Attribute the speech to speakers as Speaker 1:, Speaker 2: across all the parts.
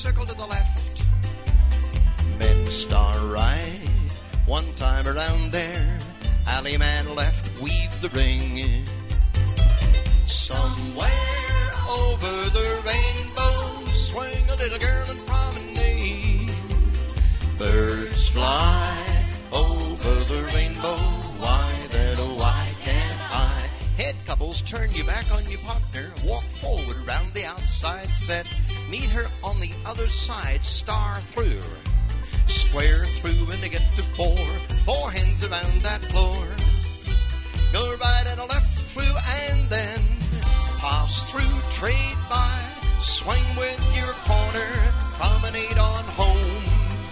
Speaker 1: circle to the left. Men star right. One time around there. Alley man left, weave the ring. Somewhere over the rainbow, swing a little girl and promenade. Birds fly over the rainbow. Why then, oh, why can't I? Head couples, turn you back on your partner. Walk forward round the outside set. Meet her on the other side, star through. Square through and to get to four. Four hands around that floor. Go right and a left through and then pass through, trade by. Swing with your corner, promenade on home.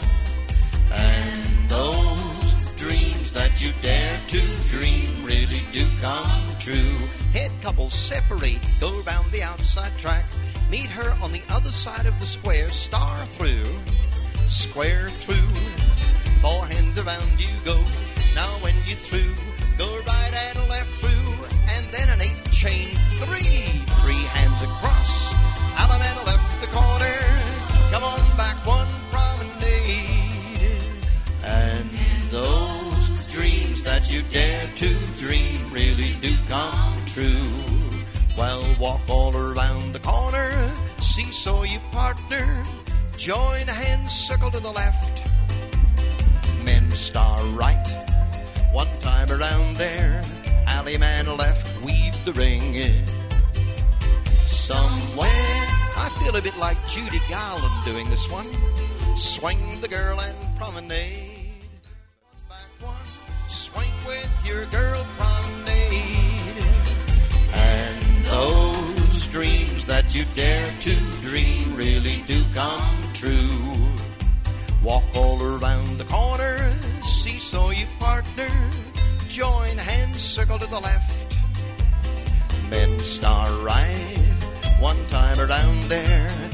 Speaker 1: And those dreams that you dare to dream really do come true. Head couples separate, go around the outside track. Meet her on the other side of the square, star through. Square through, four hands around you go. Now when you're through, go right and left through, and then an 8 chain 3. 3 hands across, Allen and left the corner. Come on back, one promenade. And those dreams that you dare to dream really do come true. Well, walk all around the corner, seesaw your partner. Join hands, circle to the left. Men star right. One time around there. Alley man left, weave the ring. Somewhere, I feel a bit like Judy Garland doing this one. Swing the girl and promenade. One back one, swing with your girl, promenade. And those dreams that you dare to dream really do come true. Walk all around the corner, seesaw your partner. Join hands, circle to the left. Men star right. One time around there.